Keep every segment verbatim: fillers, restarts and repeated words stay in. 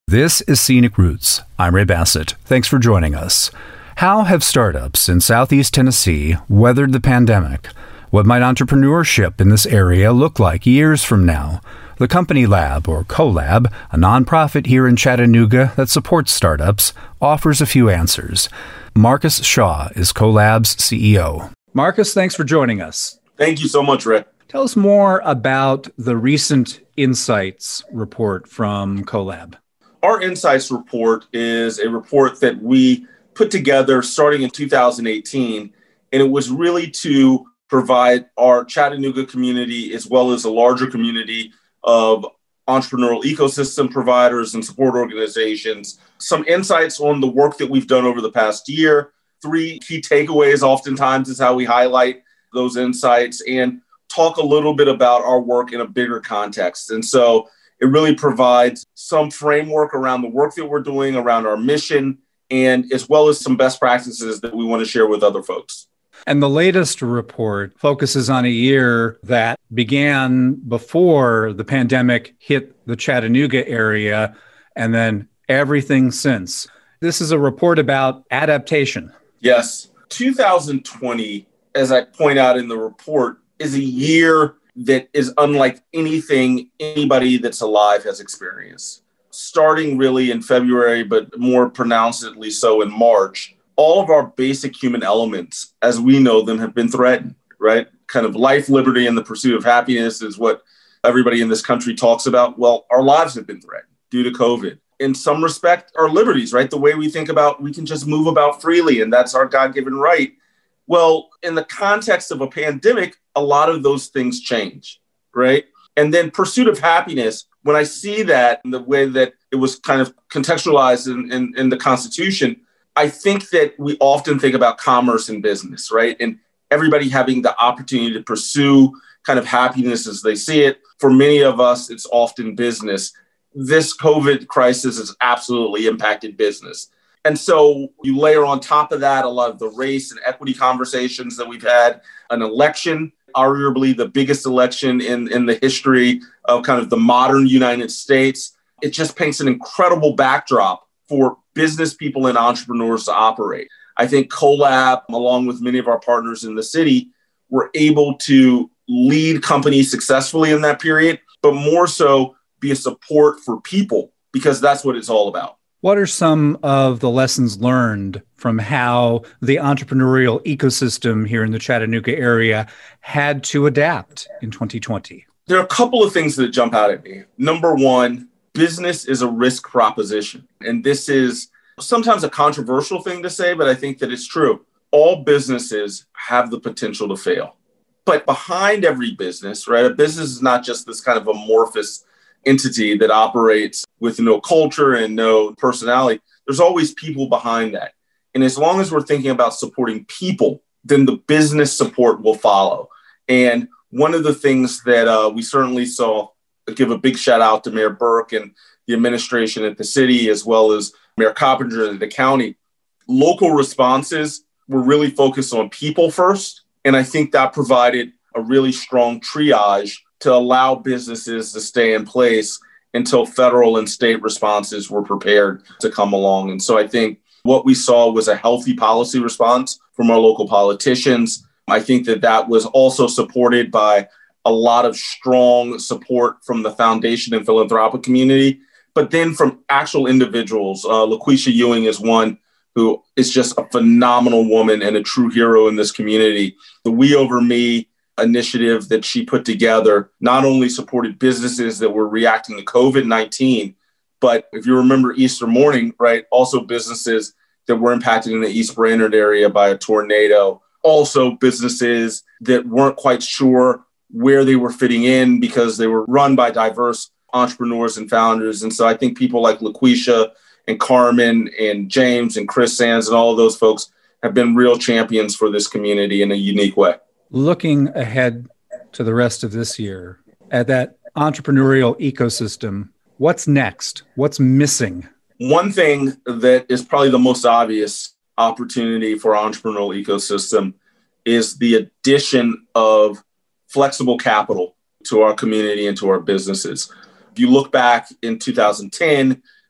This is Scenic Roots. I'm Ray Bassett. Thanks for joining us. How have startups in Southeast Tennessee weathered the pandemic? What might entrepreneurship in this area look like years from now? The Company Lab, or CoLab, a nonprofit here in Chattanooga that supports startups, offers a few answers. Marcus Shaw is CoLab's C E O. Marcus, thanks for joining us. Thank you so much, Ray. Tell us more about the recent Insights report from CoLab. Our Insights report is a report that we put together starting in two thousand eighteen, and it was really to provide our Chattanooga community as well as a larger community of entrepreneurial ecosystem providers and support organizations some insights on the work that we've done over the past year. Three key takeaways oftentimes is how we highlight those insights and talk a little bit about our work in a bigger context. And so it really provides some framework around the work that we're doing, around our mission, and as well as some best practices that we want to share with other folks. And the latest report focuses on a year that began before the pandemic hit the Chattanooga area, and then everything since. This is a report about adaptation. Yes. two thousand twenty, as I point out in the report, is a year that is unlike anything anybody that's alive has experienced. Starting really in February, but more pronouncedly so in March, all of our basic human elements, as we know them, have been threatened, right? Kind of life, liberty, and the pursuit of happiness is what everybody in this country talks about. Well, our lives have been threatened due to COVID. In some respect, our liberties, right? The way we think about we can just move about freely, and that's our God-given right. Well, in the context of a pandemic, a lot of those things change, right? And then pursuit of happiness, when I see that in the way that it was kind of contextualized in, in, in the Constitution, I think that we often think about commerce and business, right? And everybody having the opportunity to pursue kind of happiness as they see it. For many of us, it's often business. This COVID crisis has absolutely impacted business. And so you layer on top of that a lot of the race and equity conversations that we've had, an election, arguably the biggest election in, in the history of kind of the modern United States. It just paints an incredible backdrop for business people and entrepreneurs to operate. I think CoLab, along with many of our partners in the city, were able to lead companies successfully in that period, but more so be a support for people, because that's what it's all about. What are some of the lessons learned from how the entrepreneurial ecosystem here in the Chattanooga area had to adapt in twenty twenty? There are a couple of things that jump out at me. Number one, business is a risk proposition. And this is sometimes a controversial thing to say, but I think that it's true. All businesses have the potential to fail. But behind every business, right, a business is not just this kind of amorphous entity that operates with no culture and no personality. There's always people behind that. And as long as we're thinking about supporting people, then the business support will follow. And one of the things that uh, we certainly saw, give a big shout out to Mayor Burke and the administration at the city, as well as Mayor Coppinger at the county, local responses were really focused on people first. And I think that provided a really strong triage to allow businesses to stay in place until federal and state responses were prepared to come along. And so I think what we saw was a healthy policy response from our local politicians. I think that that was also supported by a lot of strong support from the foundation and philanthropic community, but then from actual individuals. Uh, LaQuisha Ewing is one who is just a phenomenal woman and a true hero in this community. The We Over Me initiative that she put together not only supported businesses that were reacting to COVID nineteen, but if you remember Easter morning, right, also businesses that were impacted in the East Brainerd area by a tornado, also businesses that weren't quite sure where they were fitting in because they were run by diverse entrepreneurs and founders. And so I think people like LaQuisha and Carmen and James and Chris Sands and all of those folks have been real champions for this community in a unique way. Looking ahead to the rest of this year, at that entrepreneurial ecosystem, what's next? What's missing? One thing that is probably the most obvious opportunity for our entrepreneurial ecosystem is the addition of flexible capital to our community and to our businesses. If you look back in two thousand ten,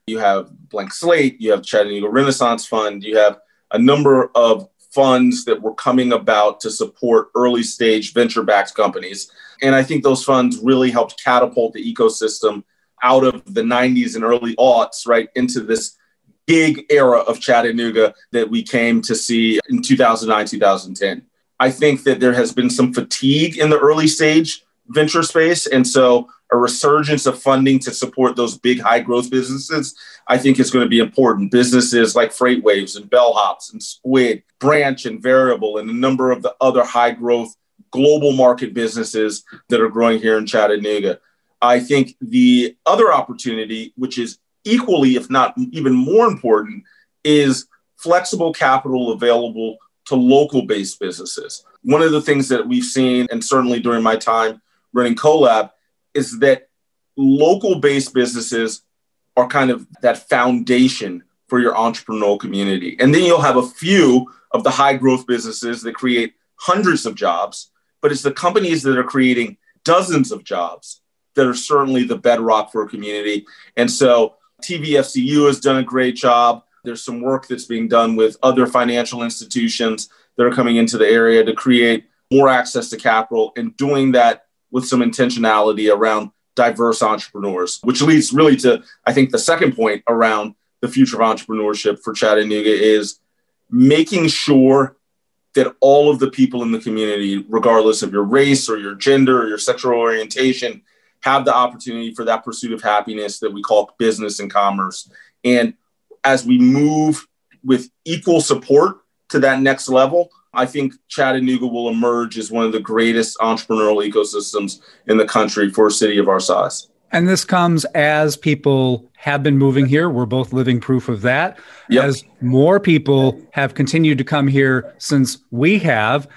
you have Blank Slate, you have Chattanooga Renaissance Fund, you have a number of funds that were coming about to support early stage venture-backed companies. And I think those funds really helped catapult the ecosystem out of the nineties and early aughts, right, into this gig era of Chattanooga that we came to see in two thousand nine, two thousand ten. I think that there has been some fatigue in the early stage venture space. And so a resurgence of funding to support those big high growth businesses, I think is going to be important. Businesses like FreightWaves and Bellhops and Squid, Branch and Variable, and a number of the other high growth global market businesses that are growing here in Chattanooga. I think the other opportunity, which is equally, if not even more important, is flexible capital available to local-based businesses. One of the things that we've seen, and certainly during my time running CoLab, is that local-based businesses are kind of that foundation for your entrepreneurial community. And then you'll have a few of the high-growth businesses that create hundreds of jobs, but it's the companies that are creating dozens of jobs that are certainly the bedrock for a community. And so T V F C U has done a great job. There's some work that's being done with other financial institutions that are coming into the area to create more access to capital, and doing that with some intentionality around diverse entrepreneurs, which leads really to, I think, the second point around the future of entrepreneurship for Chattanooga is making sure that all of the people in the community, regardless of your race or your gender or your sexual orientation, have the opportunity for that pursuit of happiness that we call business and commerce. And as we move with equal support to that next level, I think Chattanooga will emerge as one of the greatest entrepreneurial ecosystems in the country for a city of our size. And this comes as people have been moving here. We're both living proof of that. Yep. As more people have continued to come here since we have.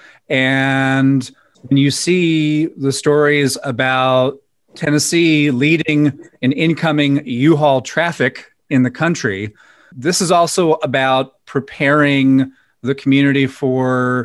And when you see the stories about Tennessee leading in incoming U-Haul traffic in the country, this is also about preparing the community for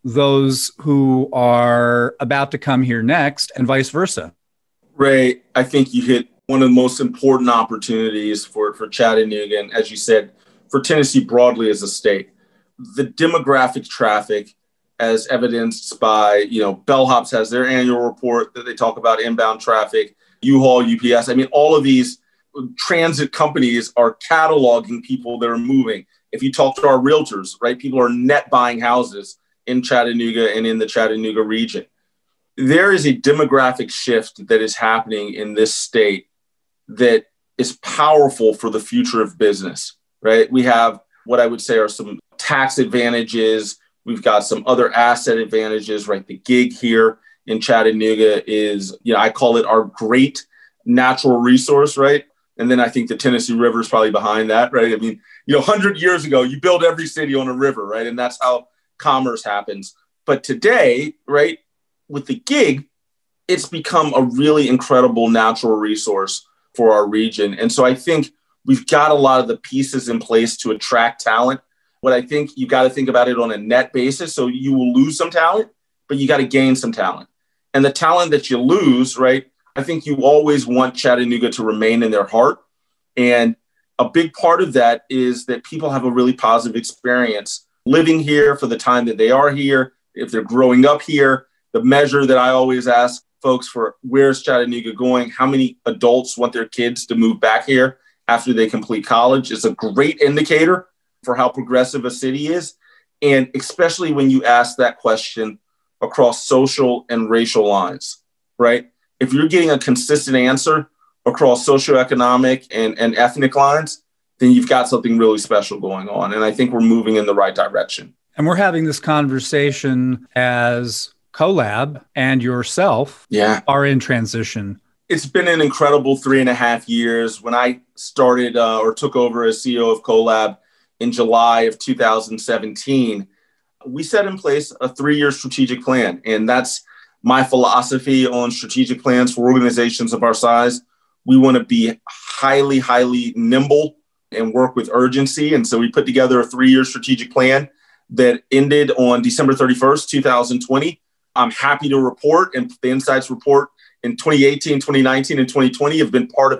those who are about to come here next, and vice versa. Ray, I think you hit one of the most important opportunities for, for Chattanooga, and as you said, for Tennessee broadly as a state. The demographic traffic, as evidenced by, you know, Bellhops has their annual report that they talk about inbound traffic, U-Haul, U P S. I mean, all of these transit companies are cataloging people that are moving. If you talk to our realtors, right, people are net buying houses in Chattanooga and in the Chattanooga region. There is a demographic shift that is happening in this state that is powerful for the future of business, right? We have what I would say are some tax advantages. We've got some other asset advantages, right? The gig here in Chattanooga is, you know, I call it our great natural resource, right? And then I think the Tennessee River is probably behind that, right? I mean, you know, one hundred years ago, you build every city on a river, right? And that's how commerce happens. But today, right, with the gig, it's become a really incredible natural resource for our region. And so I think we've got a lot of the pieces in place to attract talent. What I think you got to think about it on a net basis. So you will lose some talent, but you got to gain some talent. And the talent that you lose, right, I think you always want Chattanooga to remain in their heart. And a big part of that is that people have a really positive experience living here for the time that they are here. If they're growing up here, the measure that I always ask folks for, where's Chattanooga going? How many adults want their kids to move back here after they complete college? Is a great indicator for how progressive a city is. And especially when you ask that question across social and racial lines, right? If you're getting a consistent answer across socioeconomic and, and ethnic lines, then you've got something really special going on. And I think we're moving in the right direction. And we're having this conversation as CoLab and yourself yeah. are in transition. It's been an incredible three and a half years. When I started uh, or took over as C E O of CoLab in July of two thousand seventeen, we set in place a three-year strategic plan. And that's my philosophy on strategic plans for organizations of our size. We want to be highly, highly nimble and work with urgency. And so we put together a three-year strategic plan that ended on December thirty-first, two thousand twenty. I'm happy to report, and the Insights report in twenty eighteen, twenty nineteen, and twenty twenty have been part of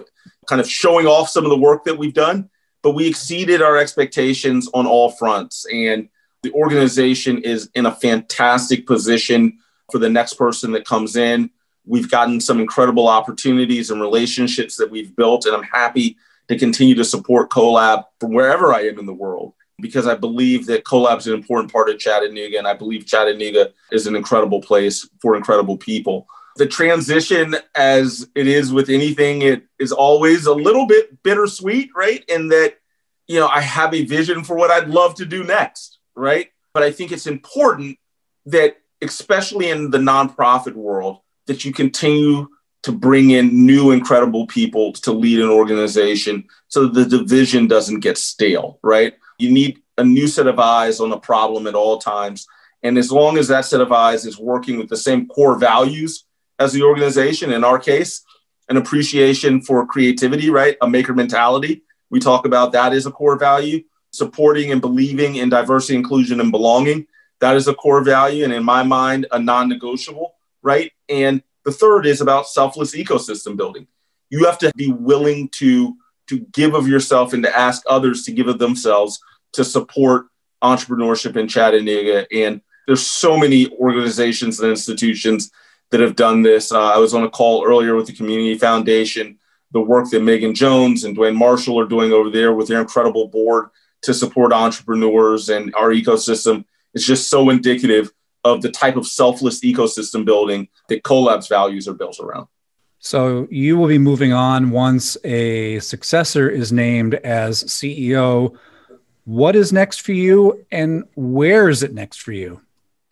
kind of showing off some of the work that we've done, but we exceeded our expectations on all fronts. And the organization is in a fantastic position for the next person that comes in. We've gotten some incredible opportunities and relationships that we've built, and I'm happy to continue to support CoLab from wherever I am in the world, because I believe that CoLab is an important part of Chattanooga, and I believe Chattanooga is an incredible place for incredible people. The transition, as it is with anything, it is always a little bit bittersweet, right? In that, you know, I have a vision for what I'd love to do next, right? But I think it's important that, especially in the nonprofit world, that you continue to bring in new, incredible people to lead an organization so that the division doesn't get stale, right? You need a new set of eyes on a problem at all times. And as long as that set of eyes is working with the same core values as the organization, in our case, an appreciation for creativity, right? A maker mentality. We talk about that as a core value. Supporting and believing in diversity, inclusion, and belonging. That is a core value. And in my mind, a non-negotiable, right? And the third is about selfless ecosystem building. You have to be willing to, to give of yourself and to ask others to give of themselves to support entrepreneurship in Chattanooga. And there's so many organizations and institutions that have done this. Uh, I was on a call earlier with the Community Foundation, the work that Megan Jones and Dwayne Marshall are doing over there with their incredible board to support entrepreneurs and our ecosystem. It's just so indicative of the type of selfless ecosystem building that CoLab's values are built around. So you will be moving on once a successor is named as C E O. What is next for you, and where is it next for you?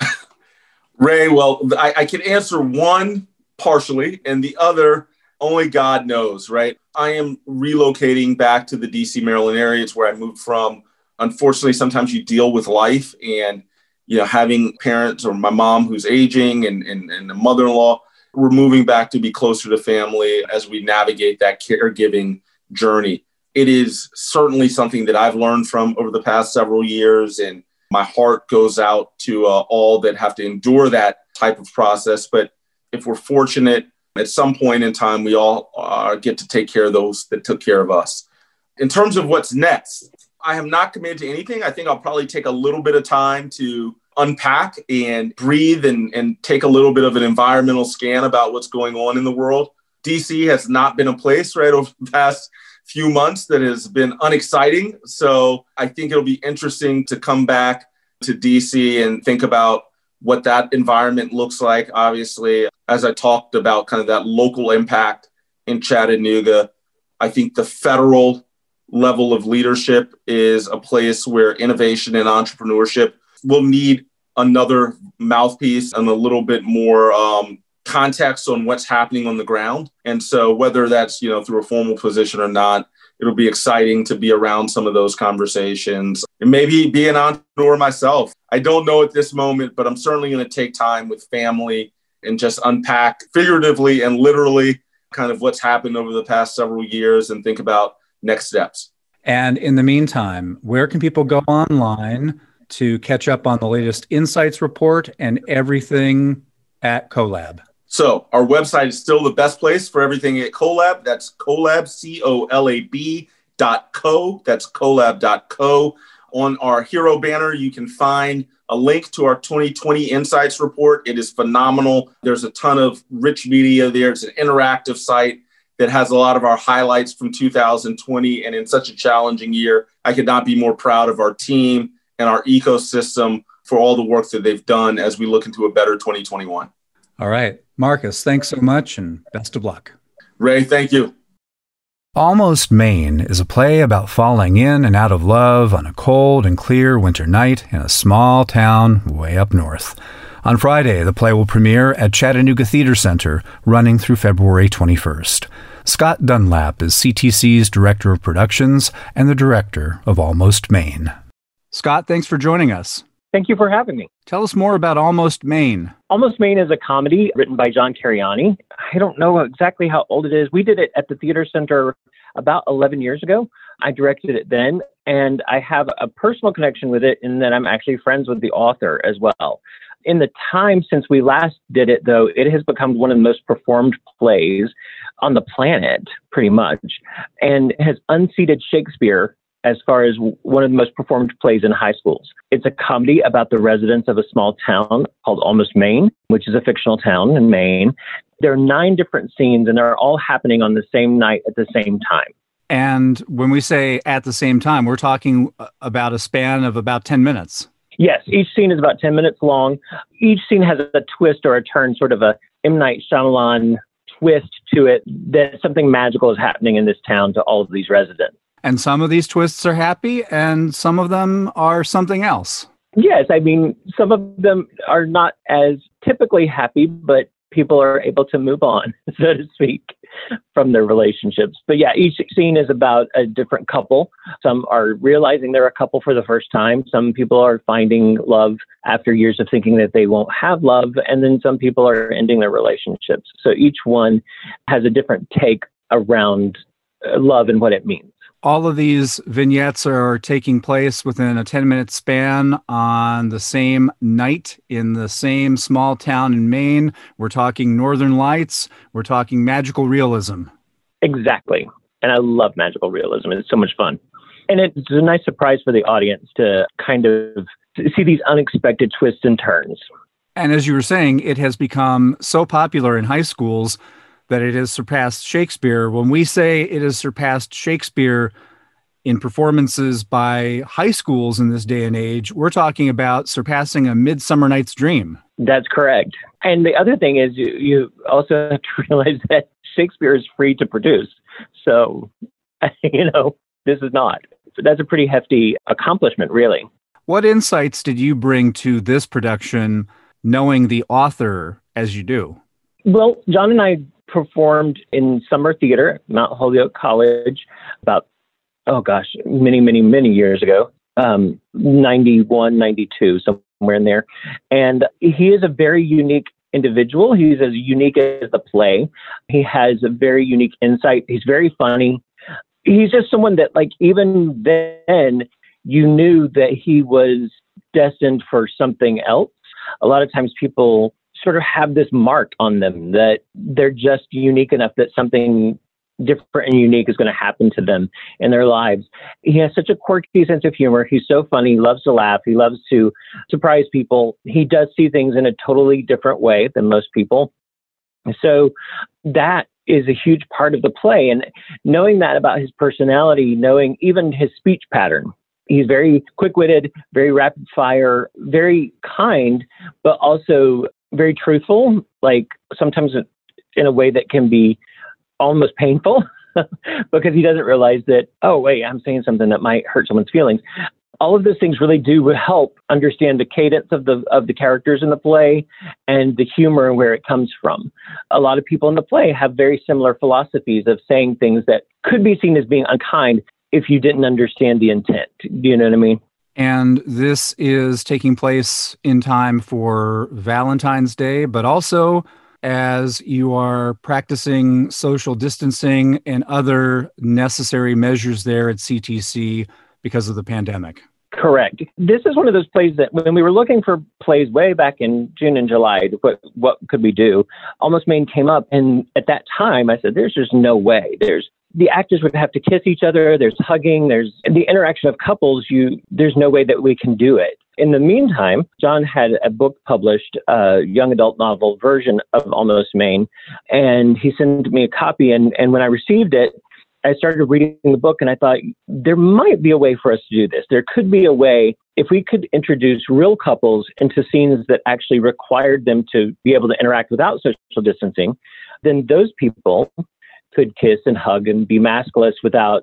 Ray, well, I, I can answer one partially, and the other, only God knows, right? I am relocating back to the D C, Maryland area. It's where I moved from. Unfortunately, sometimes you deal with life, and you know, having parents or my mom who's aging and, and, and a mother-in-law, we're moving back to be closer to family as we navigate that caregiving journey. It is certainly something that I've learned from over the past several years, and my heart goes out to uh, all that have to endure that type of process. But if we're fortunate, at some point in time, we all uh, get to take care of those that took care of us. In terms of what's next, I have not committed to anything. I think I'll probably take a little bit of time to unpack and breathe and, and take a little bit of an environmental scan about what's going on in the world. D C has not been a place, right, over the past few months that has been unexciting. So I think it'll be interesting to come back to D C and think about what that environment looks like. Obviously, as I talked about kind of that local impact in Chattanooga, I think the federal level of leadership is a place where innovation and entrepreneurship will need another mouthpiece and a little bit more um, context on what's happening on the ground. And so whether that's, you know, through a formal position or not, it'll be exciting to be around some of those conversations and maybe be an entrepreneur myself. I don't know at this moment, but I'm certainly going to take time with family and just unpack figuratively and literally kind of what's happened over the past several years and think about next steps. And in the meantime, where can people go online to catch up on the latest insights report and everything at CoLab? So our website is still the best place for everything at CoLab. That's CoLab, C O L A B dot co. That's colab dot co. On our hero banner, you can find a link to our twenty twenty Insights Report. It is phenomenal. There's a ton of rich media there. It's an interactive site that has a lot of our highlights from two thousand twenty. And in such a challenging year, I could not be more proud of our team and our ecosystem for all the work that they've done as we look into a better twenty twenty-one. All right. Marcus, thanks so much and best of luck. Ray, thank you. Almost Maine is a play about falling in and out of love on a cold and clear winter night in a small town way up north. On Friday, the play will premiere at Chattanooga Theater Center, running through February twenty-first. Scott Dunlap is C T C's Director of Productions and the Director of Almost Maine. Scott, thanks for joining us. Thank you for having me. Tell us more about Almost Maine. Almost Maine is a comedy written by John Cariani. I don't know exactly how old it is. We did it at the Theater Center about eleven years ago. I directed it then, and I have a personal connection with it in that I'm actually friends with the author as well. In the time since we last did it, though, it has become one of the most performed plays on the planet, pretty much, and has unseated Shakespeare as far as one of the most performed plays in high schools. It's a comedy about the residents of a small town called Almost Maine, which is a fictional town in Maine. There are nine different scenes, and they're all happening on the same night at the same time. And when we say at the same time, we're talking about a span of about ten minutes. Yes, each scene is about ten minutes long. Each scene has a twist or a turn, sort of a M. Night Shyamalan twist to it, that something magical is happening in this town to all of these residents. And some of these twists are happy, and some of them are something else. Yes, I mean, some of them are not as typically happy, but people are able to move on, so to speak, from their relationships. But yeah, each scene is about a different couple. Some are realizing they're a couple for the first time. Some people are finding love after years of thinking that they won't have love. And then some people are ending their relationships. So each one has a different take around love and what it means. All of these vignettes are taking place within a ten-minute span on the same night in the same small town in Maine. We're talking Northern Lights. We're talking magical realism. Exactly. And I love magical realism. It's so much fun. And it's a nice surprise for the audience to kind of see these unexpected twists and turns. And as you were saying, it has become so popular in high schools that it has surpassed Shakespeare. When we say it has surpassed Shakespeare in performances by high schools in this day and age, we're talking about surpassing A Midsummer Night's Dream. That's correct. And the other thing is you, you also have to realize that Shakespeare is free to produce. So, you know, this is not. So that's a pretty hefty accomplishment, really. What insights did you bring to this production, knowing the author as you do? Well, John and I performed in summer theater at Mount Holyoke College about, oh gosh, many, many, many years ago, um, ninety-one, ninety-two, somewhere in there. And he is a very unique individual. He's as unique as the play. He has a very unique insight. He's very funny. He's just someone that, like, even then, you knew that he was destined for something else. A lot of times people sort of have this mark on them that they're just unique enough that something different and unique is going to happen to them in their lives. He has such a quirky sense of humor. He's so funny. He loves to laugh. He loves to surprise people. He does see things in a totally different way than most people. So that is a huge part of the play. And knowing that about his personality, knowing even his speech pattern, he's very quick-witted, very rapid fire, very kind, but also very truthful, like sometimes in a way that can be almost painful because he doesn't realize that, oh, wait, I'm saying something that might hurt someone's feelings. All of those things really do help understand the cadence of the of the characters in the play and the humor and where it comes from. A lot of people in the play have very similar philosophies of saying things that could be seen as being unkind if you didn't understand the intent. Do you know what I mean? And this is taking place in time for Valentine's Day, but also as you are practicing social distancing and other necessary measures there at C T C because of the pandemic. Correct. This is one of those plays that when we were looking for plays way back in June and July, what what could we do? Almost Maine came up. And at that time, I said, there's just no way. There's the actors would have to kiss each other. There's hugging. There's the interaction of couples. You there's no way that we can do it. In the meantime, John had a book published, a young adult novel version of Almost Maine, and he sent me a copy. And, and when I received it, I started reading the book and I thought there might be a way for us to do this. There could be a way if we could introduce real couples into scenes that actually required them to be able to interact without social distancing, then those people could kiss and hug and be maskless without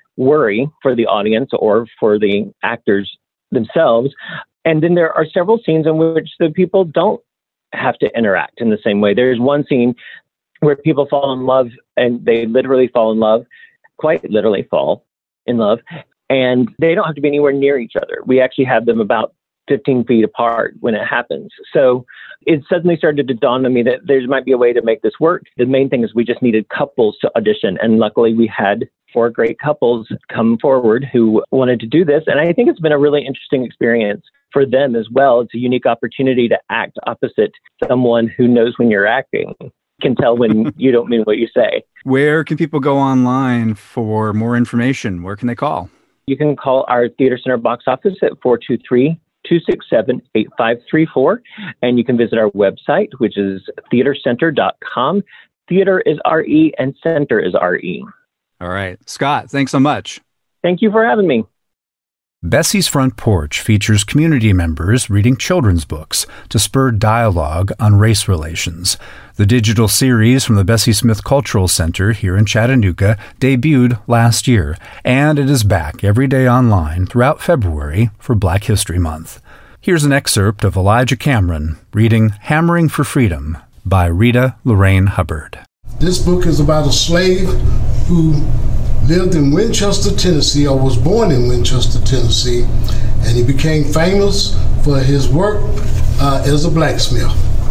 worry for the audience or for the actors themselves. And then there are several scenes in which the people don't have to interact in the same way. There's one scene where people fall in love and they literally fall in love, quite literally fall in love, and they don't have to be anywhere near each other. We actually have them about fifteen feet apart when it happens. So it suddenly started to dawn on me that there might be a way to make this work. The main thing is we just needed couples to audition. And luckily we had four great couples come forward who wanted to do this. And I think it's been a really interesting experience for them as well. It's a unique opportunity to act opposite someone who knows when you're acting, can tell when you don't mean what you say. Where can people go online for more information? Where can they call? You can call our Theater Center box office at four two three, two six seven, eight five three four. And you can visit our website, which is theater center dot com. Theater is R E and center is R E. All right. Scott, thanks so much. Thank you for having me. Bessie's Front Porch features community members reading children's books to spur dialogue on race relations. The digital series from the Bessie Smith Cultural Center here in Chattanooga debuted last year, and it is back every day online throughout February for Black History Month. Here's an excerpt of Elijah Cameron reading Hammering for Freedom by Rita Lorraine Hubbard. This book is about a slave who lived in Winchester, Tennessee, or was born in Winchester, Tennessee, and he became famous for his work uh, as a blacksmith.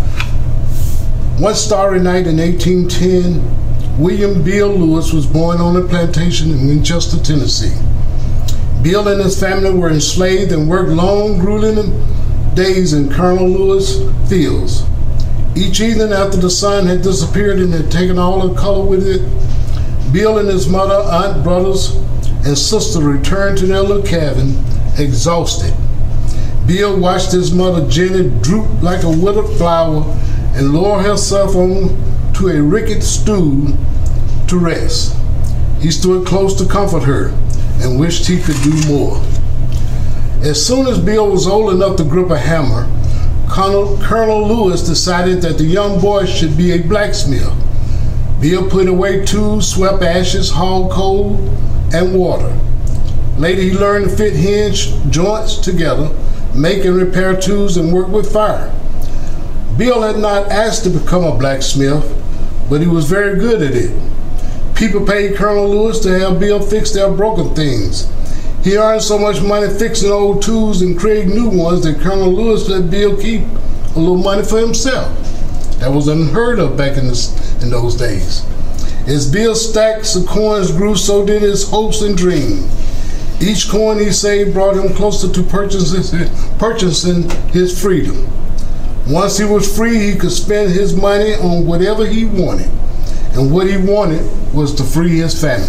One starry night in eighteen ten, William Bill Lewis was born on a plantation in Winchester, Tennessee. Bill and his family were enslaved and worked long, grueling days in Colonel Lewis fields. Each evening after the sun had disappeared and had taken all the color with it, Bill and his mother, aunt, brothers, and sister returned to their little cabin, exhausted. Bill watched his mother Jenny droop like a withered flower and lower herself on to a rickety stool to rest. He stood close to comfort her and wished he could do more. As soon as Bill was old enough to grip a hammer, Colonel, Colonel Lewis decided that the young boy should be a blacksmith. Bill put away tools, swept ashes, hauled coal, and water. Later, he learned to fit hinge joints together, make and repair tools, and work with fire. Bill had not asked to become a blacksmith, but he was very good at it. People paid Colonel Lewis to have Bill fix their broken things. He earned so much money fixing old tools and creating new ones that Colonel Lewis let Bill keep a little money for himself. That was unheard of back in, this, in those days. As Bill's stacks of coins grew, so did his hopes and dreams. Each coin he saved brought him closer to purchasing, purchasing his freedom. Once he was free, he could spend his money on whatever he wanted. And what he wanted was to free his family.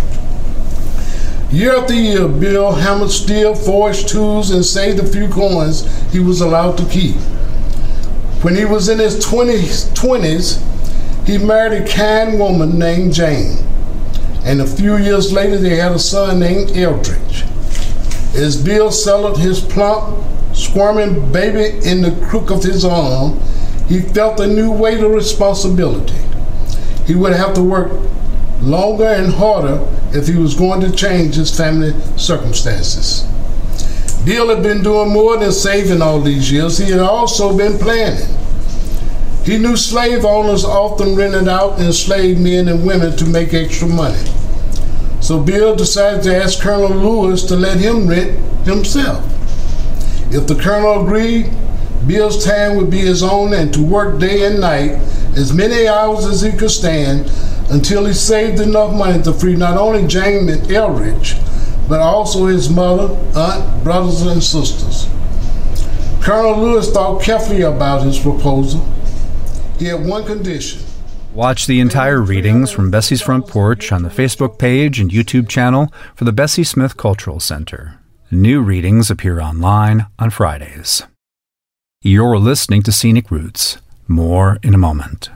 Year after year, Bill hammered steel, forged tools, and saved a few coins he was allowed to keep. When he was in his twenties, he married a kind woman named Jane. And a few years later, they had a son named Eldridge. As Bill settled his plump, squirming baby in the crook of his arm, he felt a new weight of responsibility. He would have to work longer and harder if he was going to change his family circumstances. Bill had been doing more than saving all these years. He had also been planning. He knew slave owners often rented out enslaved men and women to make extra money. So Bill decided to ask Colonel Lewis to let him rent himself. If the colonel agreed, Bill's time would be his own and to work day and night, as many hours as he could stand, until he saved enough money to free not only Jane and Eldridge, but also his mother, aunt, brothers, and sisters. Colonel Lewis thought carefully about his proposal. He had one condition. Watch the entire readings from Bessie's Front Porch on the Facebook page and YouTube channel for the Bessie Smith Cultural Center. New readings appear online on Fridays. You're listening to Scenic Roots. More in a moment.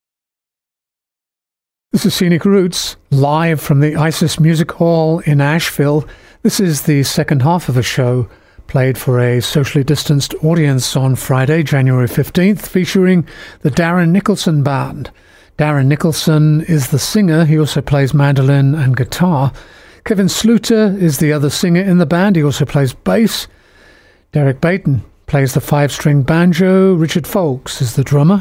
This is Scenic Roots, live from the Isis Music Hall in Asheville. This is the second half of a show played for a socially distanced audience on Friday, January fifteenth, featuring the Darren Nicholson Band. Darren Nicholson is the singer. He also plays mandolin and guitar. Kevin Sluter is the other singer in the band. He also plays bass. Derek Baton plays the five-string banjo. Richard Folks is the drummer.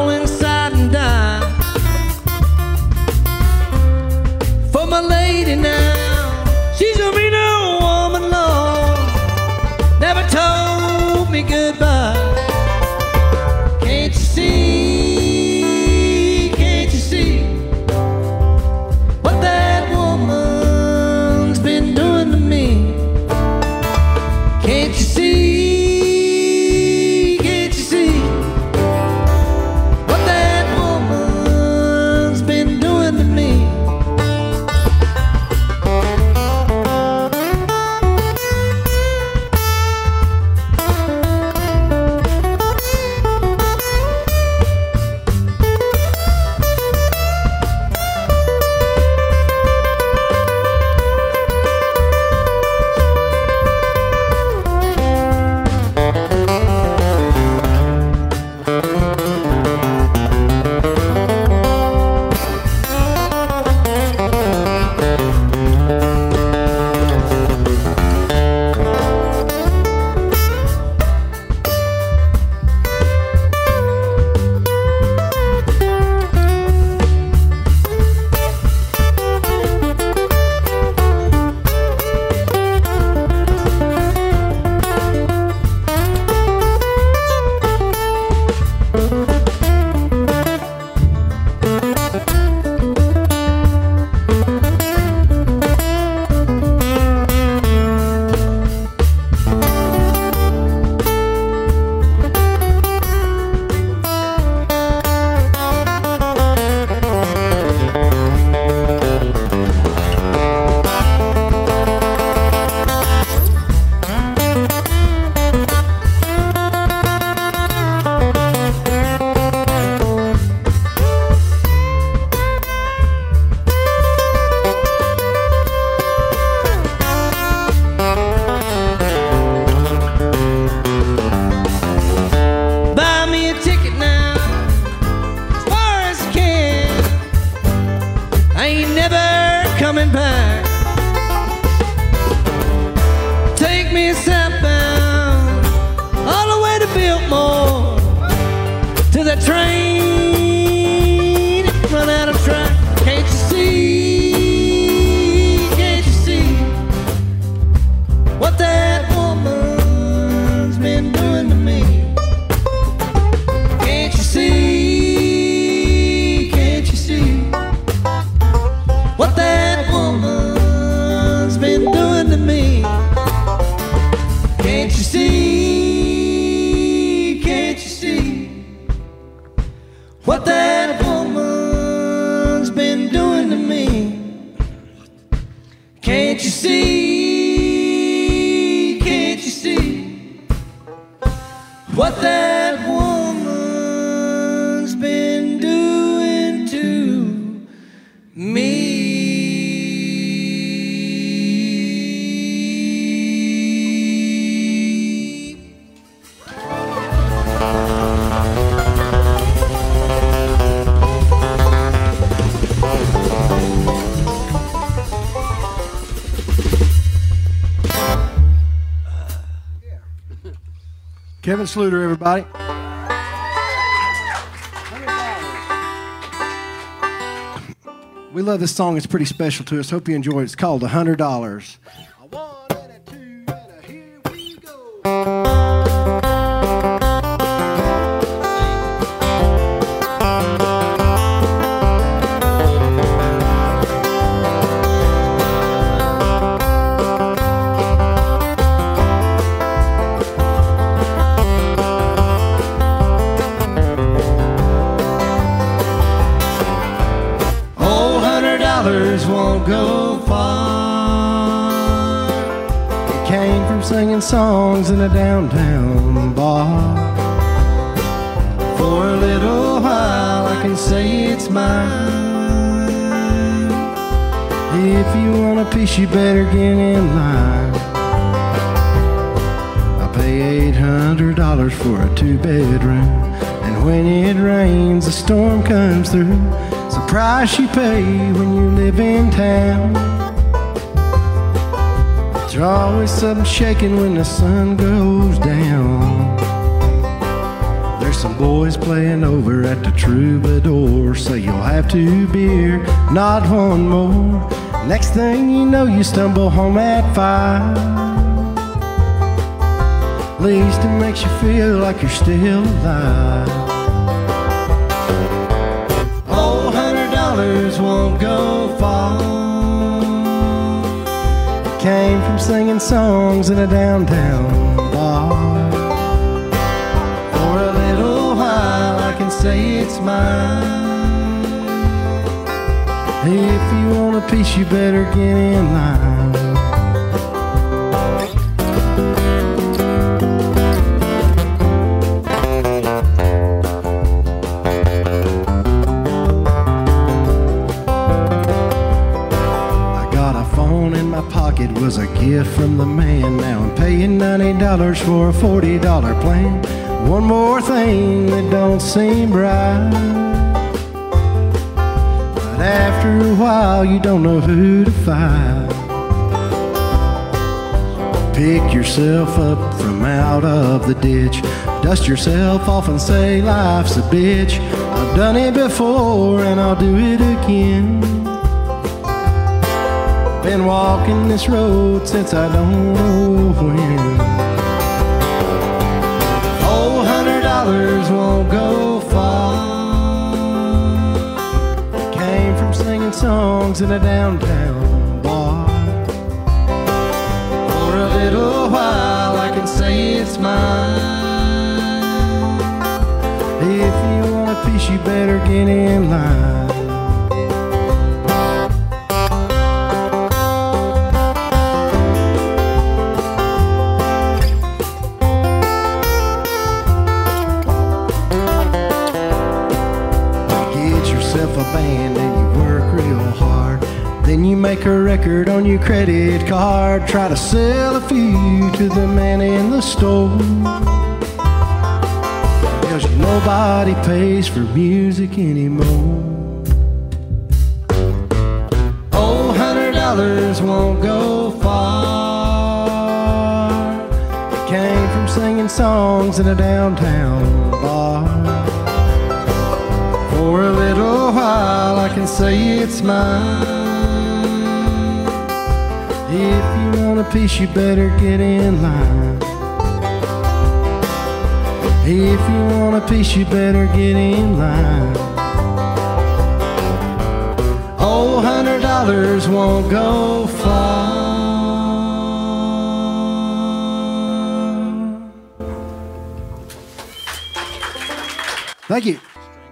all inside and die for my lady now. She's a mean old woman, Lord, never told me goodbye. Can't you see, can't you see what that woman's been doing to me? Can't you see? Kevin Sluter, everybody. We love this song. It's pretty special to us. Hope you enjoy it. It's called one hundred dollars. Won't go far. It came from singing songs in a downtown bar. For a little while I can say it's mine. If you want a piece you better get in line. I pay eight hundred dollars for a two-bedroom, and when it rains a storm comes through. It's the price you pay when you live in town. There's always something shaking when the sun goes down. There's Some boys playing over at the Troubadour say you'll have two beer, not one more. Next thing you know, you stumble home at five. At least it makes you feel like you're still alive. Oh, hundred dollars won't go far. It came from singing songs in a downtown bar. For a little while I can say it's mine. If you want a piece, you better get in line. I got a phone in my pocket, was a gift from the man. Now I'm paying ninety dollars for a forty dollar plan. One more thing that don't seem right. After a while, you don't know who to find. Pick yourself up from out of the ditch. Dust yourself off and say life's a bitch. I've done it before and I'll do it again. Been walking this road since I don't know when. Oh, hundred dollars won't go far. Singing songs in a downtown bar. For a little while I can say it's mine. If you want a piece, you better get in line. Get yourself a band and real hard. Then you make a record on your credit card. Try to sell a few to the man in the store. Because nobody pays for music anymore. Oh, hundred dollars won't go far. It came from singing songs in a downtown bar. For a little while I can say it's mine. If you want a piece, you better get in line. If you want a piece, you better get in line. Oh, hundred dollars won't go far. Thank you.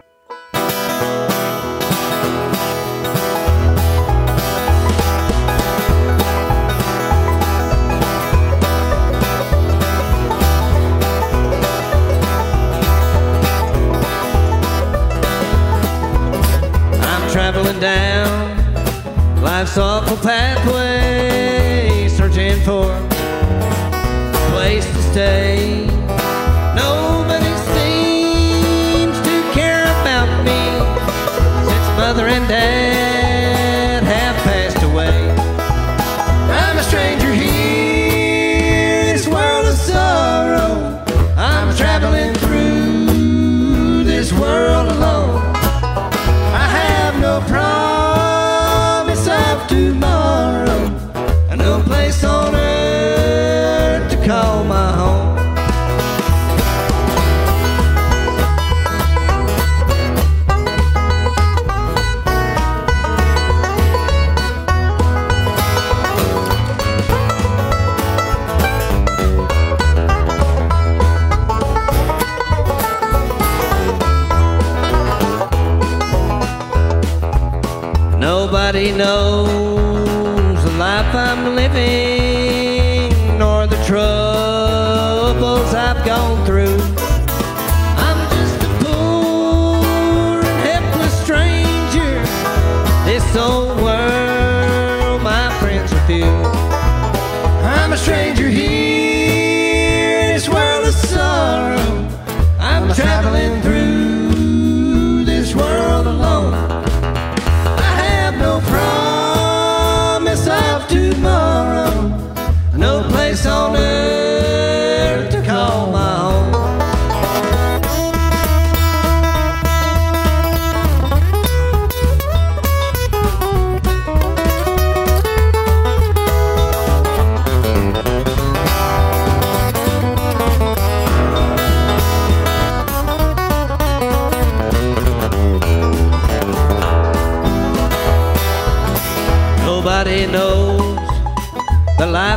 Traveling down life's awful pathway, searching for a place to stay. Nobody seems to care about me since mother and dad have passed away. I'm a stranger here in this world of sorrow. I'm traveling through this world alone. No promise of tomorrow, and no place on earth to call my home. Nobody knows the life I'm living, nor the troubles I've gone through. I'm just a poor and helpless stranger. This old world, my friends are few. I'm a stranger here in this world of sorrow. I'm traveling through this world alone. No promise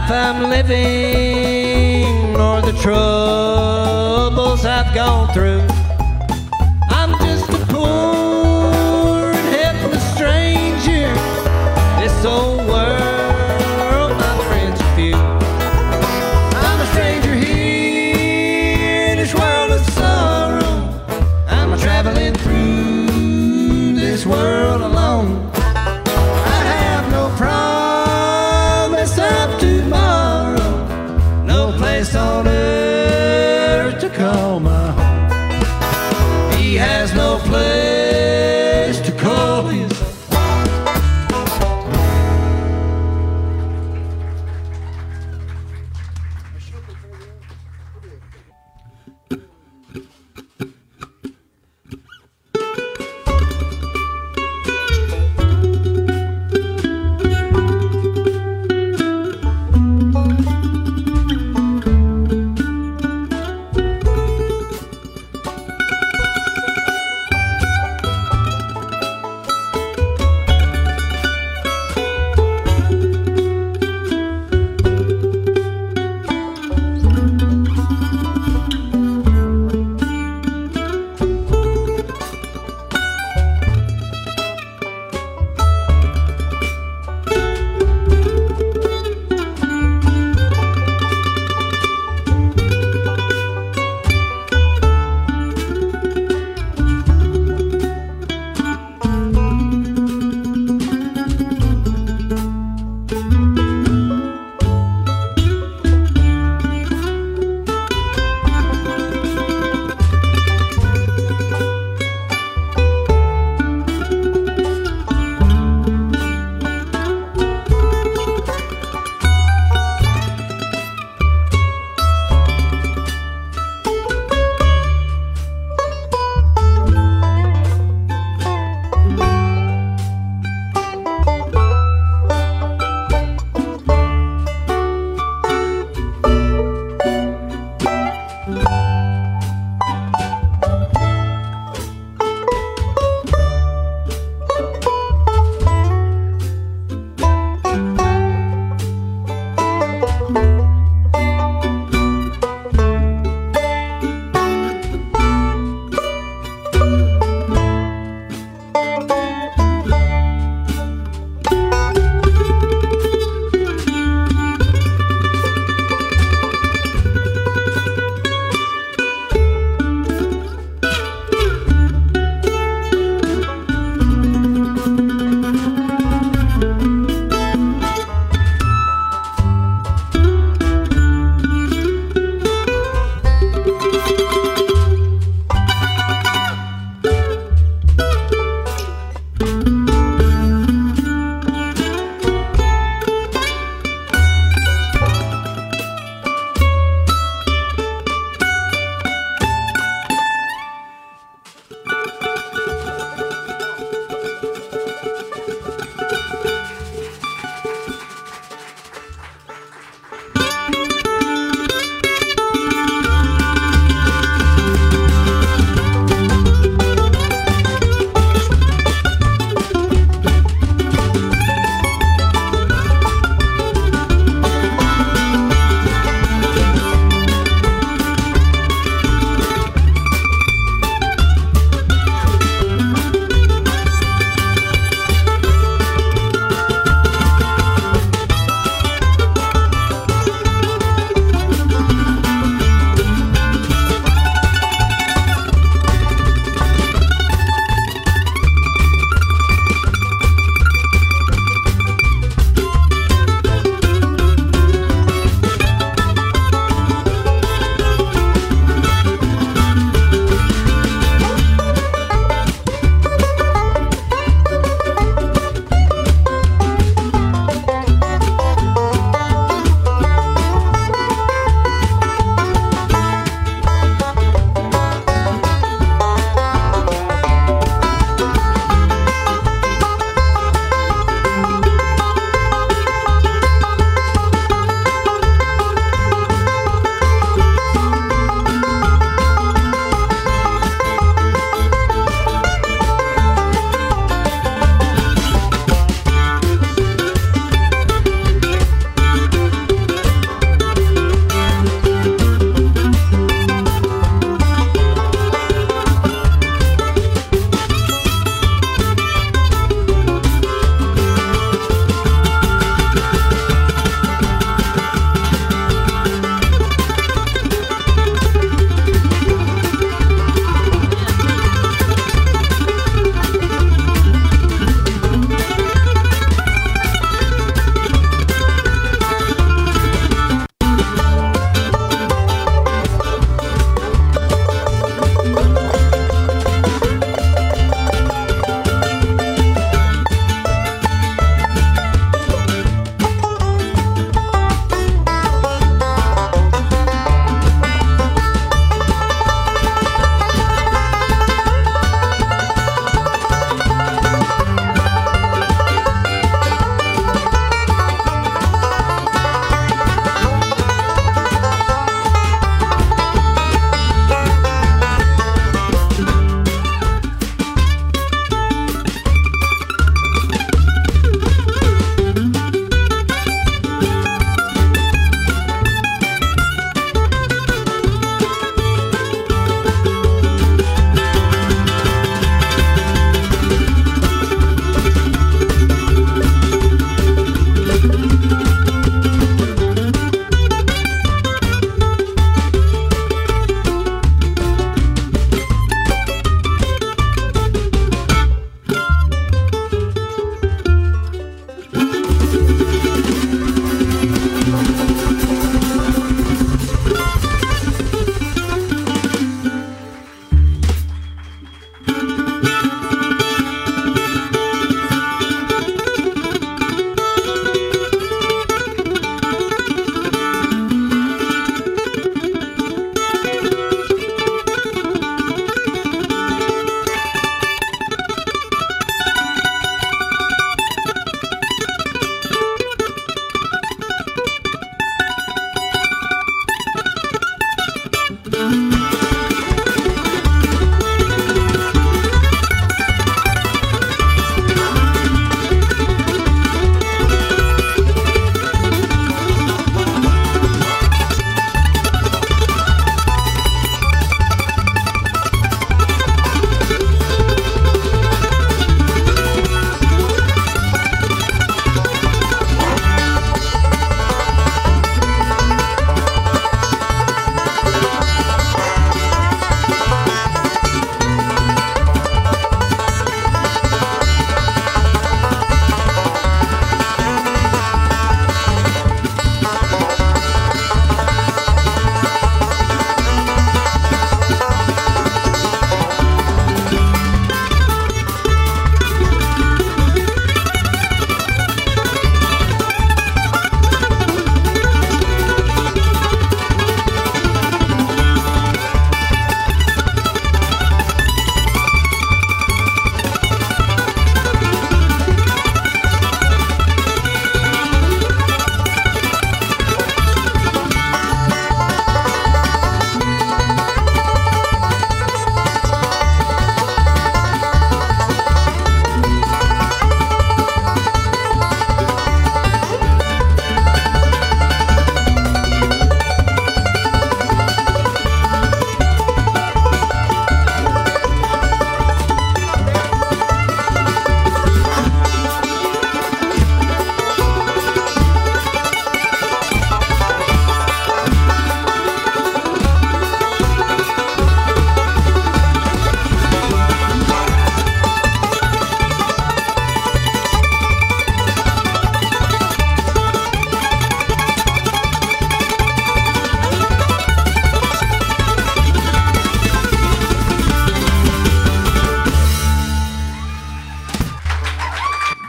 life I'm living, nor the troubles I've gone through. I'm just a poor and helpless stranger. This old world, my friends are few. I'm a stranger here in this world of sorrow. I'm traveling through this world alone. I have no promise of tomorrow, no place on earth to call my home. He has no place to call his own.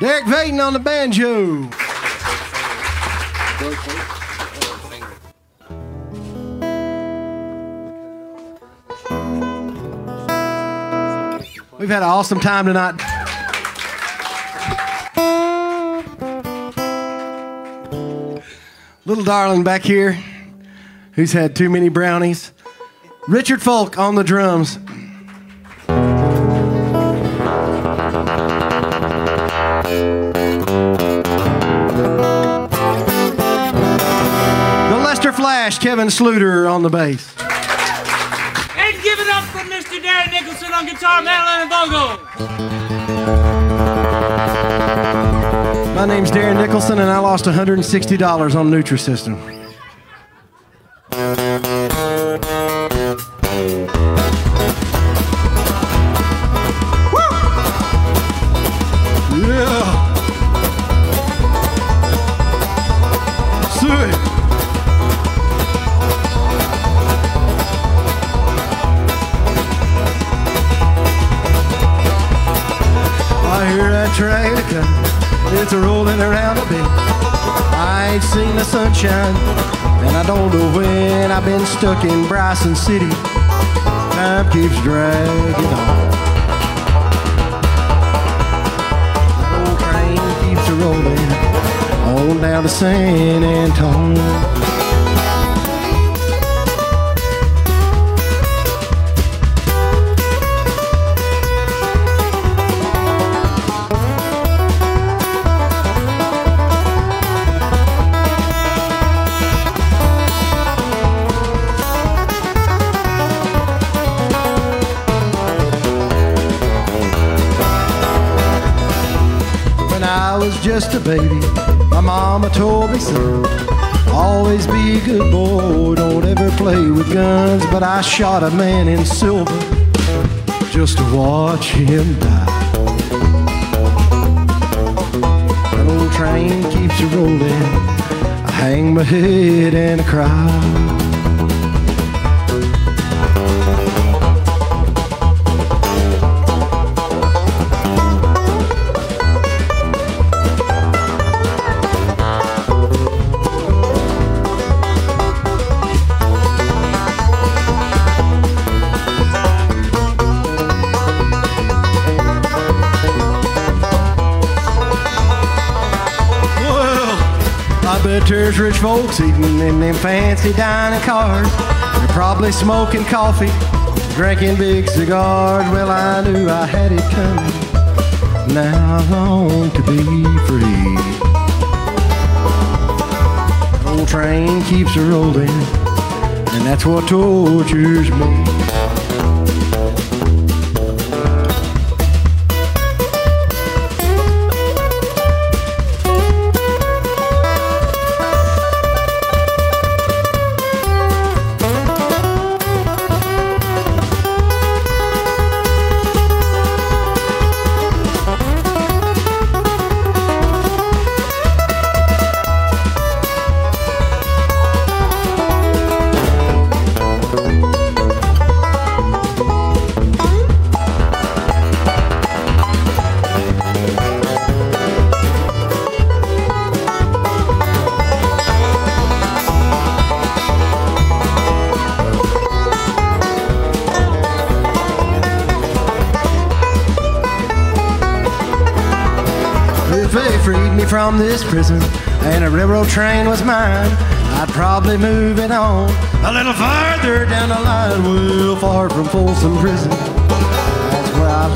Derek Vaden on the banjo. We've had an awesome time tonight. Little darling back here who's had too many brownies. Richard Folk on the drums. The Lester Flash, Kevin Sluter on the bass. And give it up for Mister Darren Nicholson on guitar, mandolin, and vocal. My name's Darren Nicholson, and I lost one hundred sixty dollars on Nutrisystem. It's a rolling around a bit. I ain't seen the sunshine, and I don't know when. I've been stuck in Bryson City. Time keeps dragging on. The old train keeps a rolling on down to San Antonio. Just a baby, my mama told me so. Always be a good boy, don't ever play with guns. But I shot a man in silver just to watch him die. That old train keeps a rolling, I hang my head and I cry. There's rich folks eating in them fancy dining cars. They're probably smoking coffee, drinking big cigars. Well, I knew I had it coming. Now I long to be free. The old train keeps a rolling, and that's what tortures me. From this prison, and a railroad train was mine, I'd probably move it on a little farther down the line, well far from Folsom Prison. That's where I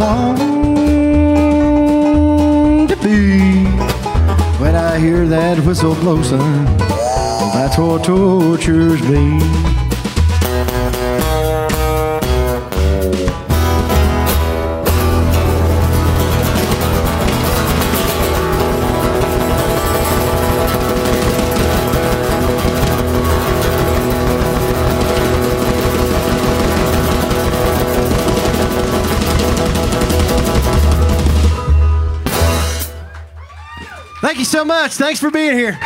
long to be. When I hear that whistle blow, son, that's what tortures me. Thank you so much. Thanks for being here.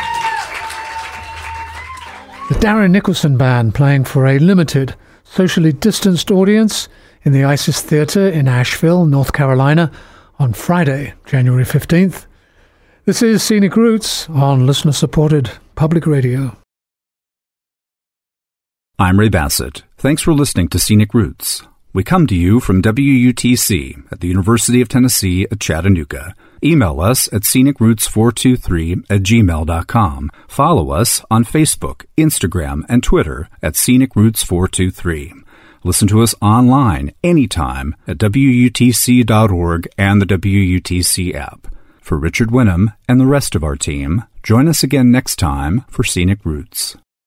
The Darren Nicholson Band playing for a limited, socially distanced audience in the Isis Theatre in Asheville, North Carolina on Friday, January fifteenth. This is Scenic Roots on listener-supported public radio. I'm Ray Bassett. Thanks for listening to Scenic Roots. We come to you from W U T C at the University of Tennessee at Chattanooga. Email us at scenic roots four two three at gmail dot com. Follow us on Facebook, Instagram, and Twitter at scenic roots four two three. Listen to us online anytime at W U T C dot org and the W U T C app. For Richard Winham and the rest of our team, join us again next time for Scenic Roots.